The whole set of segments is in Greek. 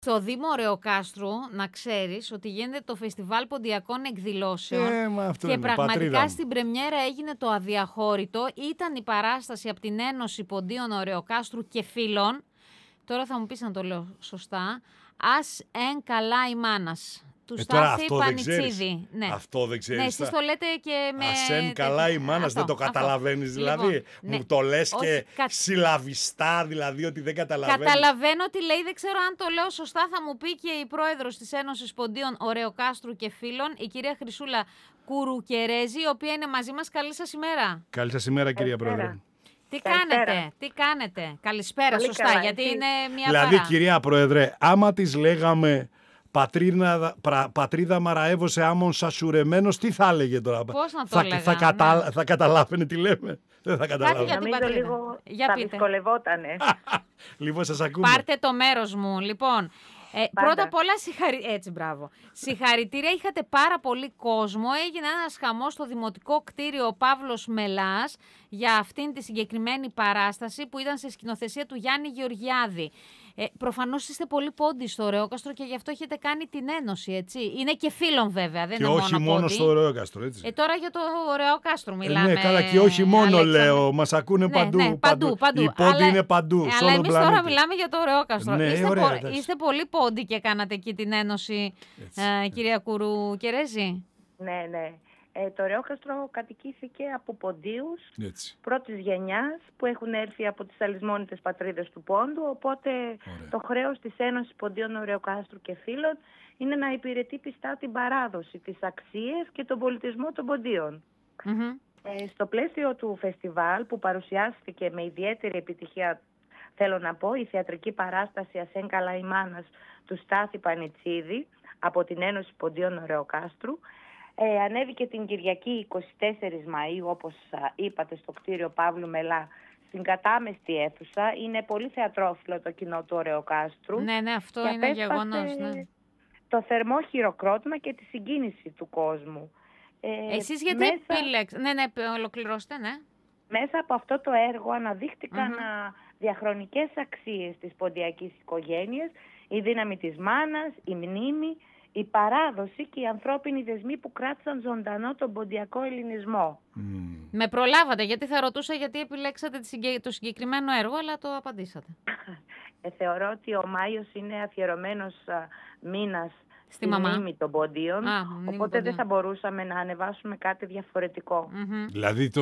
Στο Δήμο Ωρεοκάστρου, να ξέρεις ότι γίνεται το Φεστιβάλ Ποντιακών Εκδηλώσεων και πραγματικά στην πρεμιέρα έγινε το αδιαχώρητο. Ήταν η παράσταση από την Ένωση Ποντίων Ωρεοκάστρου και Φίλων. Τώρα θα μου πεις αν το λέω σωστά. Ας εν καλά η μάνας. Του Στάθη Πανιτσίδη. Ναι. Αυτό δεν ξέρεις. Ναι, εσείς το λέτε και με... Ασέν καλά η μάνας, δεν το καταλαβαίνεις δηλαδή. Λοιπόν, ναι. Μου το λες και συλλαβιστά δηλαδή ότι δεν καταλαβαίνεις. Καταλαβαίνω τι λέει, δεν ξέρω αν το λέω σωστά. Θα μου πει και η πρόεδρος της Ένωσης Ποντίων Ωρεοκάστρου και Φίλων, η κυρία Χρυσούλα Κουρουκερέζη, η οποία είναι μαζί μας. Καλή σας ημέρα. Καλή σας ημέρα, κυρία Πρόεδρε. Τι κάνετε. Καλησπέρα, πολύ σωστά, καλά, γιατί είναι μια δηλαδή, παρά. Κυρία Πρόεδρε, άμα της λέγαμε πατρίδα Μαραέβωσε άμμον σασουρεμένος, τι θα έλεγε τώρα? Πώς να το έλεγα, θα καταλάβαινε τι λέμε? Δεν θα καταλάβαινε. Νομίζω λίγο θα δυσκολευότανε. Λοιπόν, σας ακούμε. Πάρτε το μέρος μου. Λοιπόν, πρώτα απ' όλα συγχαρητήρια. Είχατε πάρα πολύ κόσμο. Έγινε ένας χαμός στο Δημοτικό Κτίριο Παύλος Μελάς για αυτήν τη συγκεκριμένη παράσταση που ήταν σε σκηνοθεσία του Γιάννη Γεωργιάδη. Προφανώς είστε πολύ πόντοι στο Ωρεόκαστρο και γι' αυτό έχετε κάνει την Ένωση, έτσι. Είναι και φίλων βέβαια, δεν και είναι όχι μόνο στο Ωρεόκαστρο, έτσι. Τώρα για το Ωρεόκαστρο μιλάμε. Ναι, καλά, και όχι μόνο, Αλέξανδρο. Λέω, μας ακούνε παντού. Ναι, παντού. Οι πόντοι είναι παντού. Αλλά εμείς τώρα μιλάμε για το Ωρεόκαστρο. Ναι, είστε πολύ πόντοι και κάνατε εκεί την Ένωση, κυρία Κουρουκερέζη. Ναι. Το Ωρεόκαστρο κατοικήθηκε από ποντίους πρώτης γενιάς που έχουν έρθει από τις αλυσμόνητες πατρίδες του Πόντου, οπότε το χρέος της Ένωσης Ποντίων Ωρεοκάστρου και Φίλων είναι να υπηρετεί πιστά την παράδοση, τις αξίες και τον πολιτισμό των ποντίων. Στο πλαίσιο του φεστιβάλ που παρουσιάστηκε με ιδιαίτερη επιτυχία, θέλω να πω, η θεατρική παράσταση «Ασέν καλά η μάνας» του Στάθη Πανιτσίδη από την Ένωση Ποντίων Ωρεοκάστρου, ανέβηκε την Κυριακή 24 Μαΐου, όπως είπατε, στο κτίριο Παύλου Μελά, στην κατάμεστη αίθουσα. Είναι πολύ θεατρόφιλο το κοινό του Ωρεοκάστρου. Ναι, αυτό είναι γεγονός. Ναι. Το θερμό χειροκρότημα και τη συγκίνηση του κόσμου. Εσείς γιατί επίλεξατε? Ναι, ολοκληρώστε, ναι. Μέσα από αυτό το έργο αναδείχτηκαν διαχρονικές αξίες της ποντιακής οικογένειας, η δύναμη της μάνας, η μνήμη, η παράδοση και οι ανθρώπινοι δεσμοί που κράτησαν ζωντανό τον ποντιακό ελληνισμό. Με προλάβατε, γιατί θα ρωτούσα γιατί επιλέξατε το συγκεκριμένο έργο, αλλά το απαντήσατε. Θεωρώ ότι ο Μάιος είναι αφιερωμένος μήνας στη μνήμη των ποντίων, οπότε δεν θα μπορούσαμε να ανεβάσουμε κάτι διαφορετικό. Δηλαδή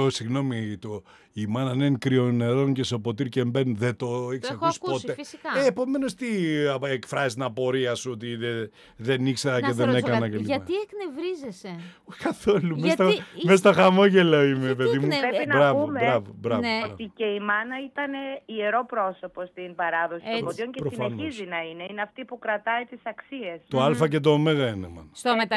η μάνα νεν κρυονερών και σοποτήρ και μπεν, δεν το έχεις ακούσει ποτέ? Φυσικά. Επομένως τι εκφράζει την απορία σου ότι δεν ήξερα και δεν έκανα κλπ. Γιατί εκνευρίζεσαι? Καθόλου, μες στο χαμόγελο είμαι, παιδί μου. Πρέπει να πούμε ότι και η μάνα ήταν ιερό πρόσωπο στην παράδοση των ποντίων και συνεχίζει να είναι. Είναι αυτή που κρατάει τις αξίες. Το α και το ω είναι, μάλλον.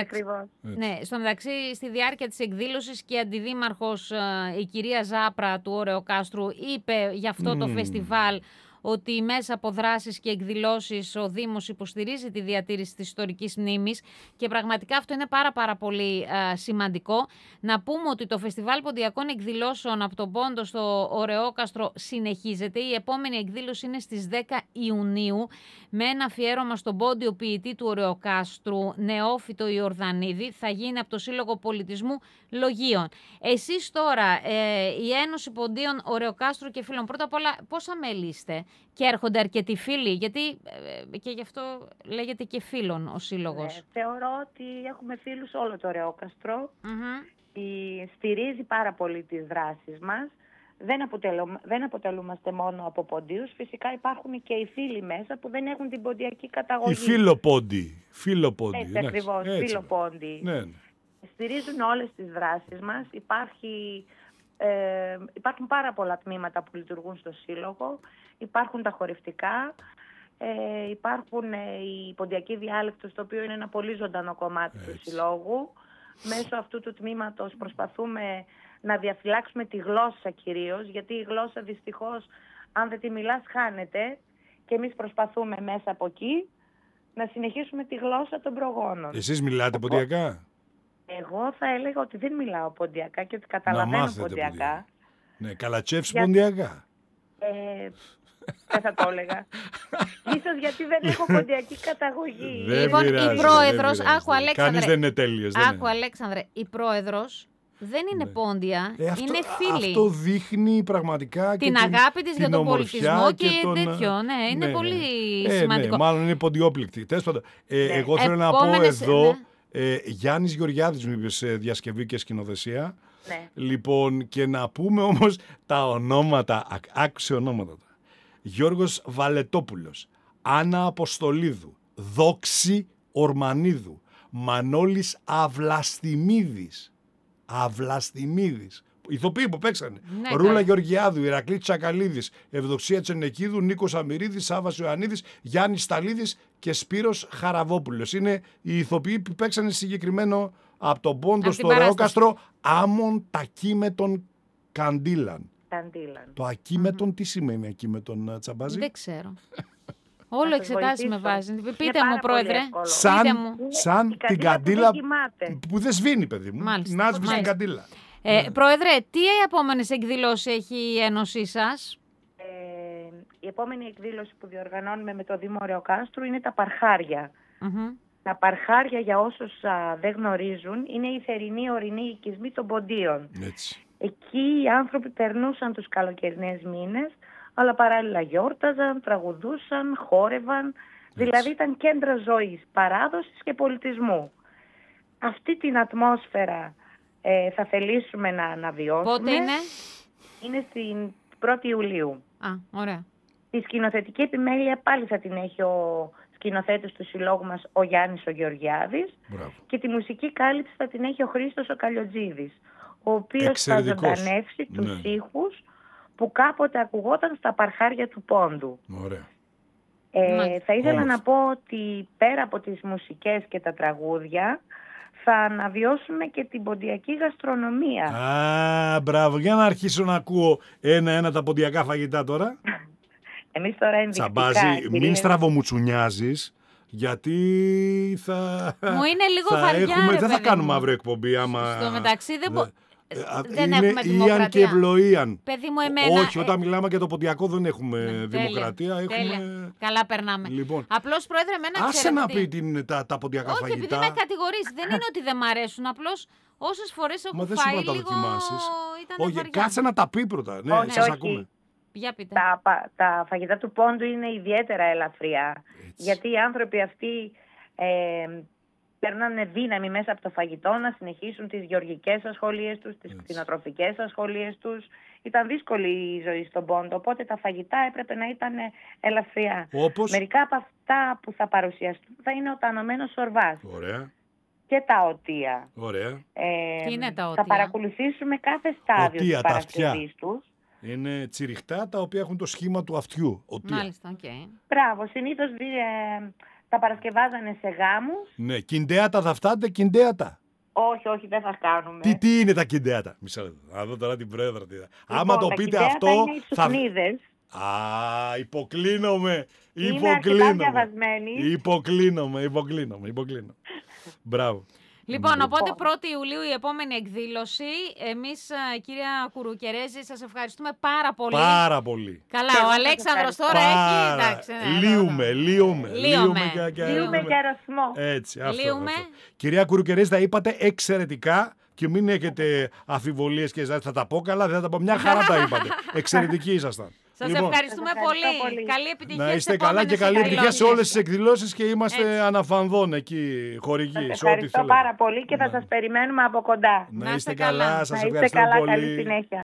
Στο μεταξύ, στη διάρκεια της εκδήλωσης και η αντιδήμαρχος, η κυρία Ζάπρα του Ωρεοκάστρου, είπε για αυτό το φεστιβάλ ότι μέσα από δράσεις και εκδηλώσεις ο Δήμος υποστηρίζει τη διατήρηση της ιστορικής μνήμης και πραγματικά αυτό είναι πάρα πολύ σημαντικό. Να πούμε ότι το Φεστιβάλ Ποντιακών Εκδηλώσεων από τον Πόντο στο Ωρεόκαστρο συνεχίζεται. Η επόμενη εκδήλωση είναι στις 10 Ιουνίου με ένα αφιέρωμα στον πόντιο ποιητή του Ωρεοκάστρου, Νεόφυτο Ιορδανίδη. Θα γίνει από το Σύλλογο Πολιτισμού Λογίων. Εσείς τώρα, η Ένωση Ποντίων Ωρεοκάστρου και Φίλων, πρώτα απ' όλα πόσα μέλη είστε? Και έρχονται αρκετοί φίλοι, γιατί και γι' αυτό λέγεται και φίλων ο σύλλογος. Θεωρώ ότι έχουμε φίλους όλο το Ωρεόκαστρο. Στηρίζει πάρα πολύ τις δράσεις μας. Δεν αποτελούμαστε μόνο από ποντίους. Φυσικά υπάρχουν και οι φίλοι μέσα που δεν έχουν την ποντιακή καταγωγή. Οι φιλοπόντοι. Έτσι ακριβώς, φιλοπόντοι. Ναι. Στηρίζουν όλες τις δράσεις μας. Υπάρχουν πάρα πολλά τμήματα που λειτουργούν στο Σύλλογο. Υπάρχουν τα χορευτικά, υπάρχουν η ποντιακή διάλεκτος, το οποίο είναι ένα πολύ ζωντανό κομμάτι του Συλλόγου. Μέσω αυτού του τμήματος προσπαθούμε να διαφυλάξουμε τη γλώσσα κυρίως, γιατί η γλώσσα δυστυχώς, αν δεν τη μιλάς, χάνεται. Και εμείς προσπαθούμε μέσα από εκεί να συνεχίσουμε τη γλώσσα των προγόνων. Εσείς μιλάτε ποντιακά? Εγώ θα έλεγα ότι δεν μιλάω ποντιακά και ότι καταλαβαίνω ποντιακά. Ναι, καλατσεύς ποντιακά. δεν θα το έλεγα. Ίσως γιατί δεν έχω ποντιακή καταγωγή. Λοιπόν, η πρόεδρος, άκου Αλέξανδρε. Κανείς δεν είναι τέλειος. Άκου Αλέξανδρε, η πρόεδρος δεν είναι πόντια, είναι φίλη. Αυτό δείχνει πραγματικά την αγάπη της για τον πολιτισμό και τέτοιο. Ναι, είναι πολύ σημαντικό. Μάλλον είναι ποντιόπληκτη. Εγώ θέλω να πω εδώ, Γιάννης Γεωργιάδης μου είπε σε διασκευή και σκηνοθεσία. Ναι. Λοιπόν, και να πούμε όμως τα ονόματα, άκουσε ονόματα. Γιώργος Βαλετόπουλος, Άννα Αποστολίδου, Δόξη Ορμανίδου, Μανώλης Αυλαστημίδης. Ηθοποιοί που παίξανε. Ναι, Ρούλα Γεωργιάδου, Ηρακλή Τσακαλίδης, Ευδοξία Τσενεκίδου, Νίκος Αμυρίδης, Σάββας Ιωαννίδης, Γιάννης Σταλίδης και Σπύρος Χαραβόπουλος. Είναι οι ηθοποιοί που παίξανε συγκεκριμένο από τον Πόντο στο Ρεόκαστρο Άμον Τακίμετον Καντήλαν. Το ακίμετον, τι σημαίνει ακίμετον, Τσαμπάζη? Δεν ξέρω. Όλο εξετάσει με βάζει. Πείτε μου, πρόεδρε. Σαν την καντήλα που δεν σβήνει, παιδί μου. Να σβήσει την καντήλα. Πρόεδρε, τι επόμενες εκδηλώσεις έχει η Ένωσή σας? Η επόμενη εκδήλωση που διοργανώνουμε με το Δήμο Ρεοκάστρου είναι τα Παρχάρια. Τα Παρχάρια, για όσους δεν γνωρίζουν, είναι οι θερινοί ορεινοί οικισμοί των Ποντίων. Εκεί οι άνθρωποι περνούσαν τους καλοκαιρινές μήνες, αλλά παράλληλα γιόρταζαν, τραγουδούσαν, χόρευαν. Δηλαδή ήταν κέντρα ζωής, παράδοσης και πολιτισμού. Αυτή την ατμόσφαιρα θα θελήσουμε να αναβιώσουμε. Πότε είναι? Είναι στην 1η Ιουλίου. Ωραία. Τη σκηνοθετική επιμέλεια πάλι θα την έχει ο σκηνοθέτης του συλλόγου μας, ο Γιάννης ο Γεωργιάδης. Μπράβο. Και τη μουσική κάλυψη θα την έχει ο Χρήστος ο Καλιοτζίδης, ο οποίος θα ζωντανεύσει τους ήχους που κάποτε ακουγόταν στα Παρχάρια του Πόντου. Ωραία. Θα ήθελα να πω ότι πέρα από τις μουσικές και τα τραγούδια θα αναβιώσουμε και την ποντιακή γαστρονομία. Μπράβο. Για να αρχίσω να ακούω ένα-ένα τα ποντιακά φαγητά τώρα. Εμείς τώρα ενδεικτικά. Τσαμπάζη, μην στραβομουτσουνιάζεις, γιατί θα... Μου είναι λίγο βαριά, δεν θα κάνουμε αύριο εκπομπή άμα... Στο μεταξύ δεν είναι έχουμε δημοκρατία. Ιαν και Ευλοίαν. Παιδί μου, εμένα... Όχι, όταν μιλάμε για το ποντιακό δεν έχουμε δημοκρατία. Έχουμε... Καλά περνάμε. Λοιπόν, απλώς, πρόεδρε, εμένα άσε να πει τα ποντιακά φαγητά. Όχι, επειδή με κατηγορείς. Δεν είναι ότι δεν μ' αρέσουν. Απλώς όσες φορές έχω φάει λίγο... Όχι, κάτσε να τα πει πρώτα. Ναι, σας ακούμε. Για πείτε. Τα φαγητά του Πόντου είναι ιδιαίτερα ελαφριά. Γιατί οι άνθρωποι αυτοί παίρνανε δύναμη μέσα από το φαγητό να συνεχίσουν τις γεωργικές ασχολίες τους, τις κτηνοτροφικές ασχολίες τους. Ήταν δύσκολη η ζωή στον Πόντο, οπότε τα φαγητά έπρεπε να ήταν ελαφριά. Όπως? Μερικά από αυτά που θα παρουσιαστούν θα είναι ο τανωμένος σορβάς. Ωραία. Και τα οτία. Ωραία. Τι είναι τα οτία? Θα παρακολουθήσουμε κάθε στάδιο της παρασκευής τους. Είναι τσιριχτά τα οποία έχουν το σχήμα του αυτιού. Μάλιστα, οκ. Μπράβο, συνήθως τα παρασκευάζανε σε γάμους. Ναι, κιντέατα θα φτάνετε, κιντέατα. Όχι, δεν θα κάνουμε. Τι είναι τα κιντέατα? Μισό λεπτό, να δω τώρα την πρόεδρα. Λοιπόν, άμα το πείτε αυτό... Είναι οι τσουκνίδες. Υποκλίνομαι. Είμαι αρκετά διαβασμένη. Υποκλίνομαι. Μπράβο. Λοιπόν, οπότε 1η Ιουλίου η επόμενη εκδήλωση. Εμείς, κυρία Κουρουκερέζη, σας ευχαριστούμε πάρα πολύ. Πάρα πολύ. Καλά, ο Αλέξανδρος τώρα έχει... Εντάξει, Λύουμε και αρρωσμό. Έτσι, αυτό. Κυρία Κουρουκερέζη, τα είπατε εξαιρετικά και μην έχετε αμφιβολίες και θα τα πω καλά, δεν θα τα πω. Μια χαρά τα είπατε. Εξαιρετικοί ήσασταν. Σας ευχαριστούμε πολύ. Καλή επιτυχία. Να είστε καλά και καλή επιτυχία σε όλες τις εκδηλώσεις και είμαστε αναφανδόν εκεί, χορηγοί. Σας ευχαριστώ πάρα πολύ και θα σας περιμένουμε από κοντά. Να είστε καλά, σας ευχαριστώ πολύ. Καλή συνέχεια.